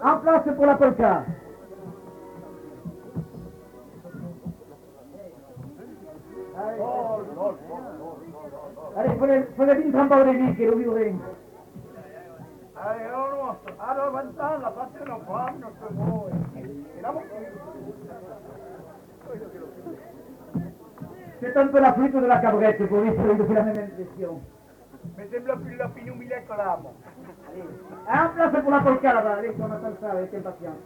En place pour la polka. Allez, fallait une trempe de vie che lo vivremo. Avanzarla, fatelo fanno per voi. C'est un peu la flûte de la cabrette pour essayer de faire la même impression. Mi sembra più la pinumile che l'amo. En place pour la polka là-bas, allez, on attend ça avec impatience.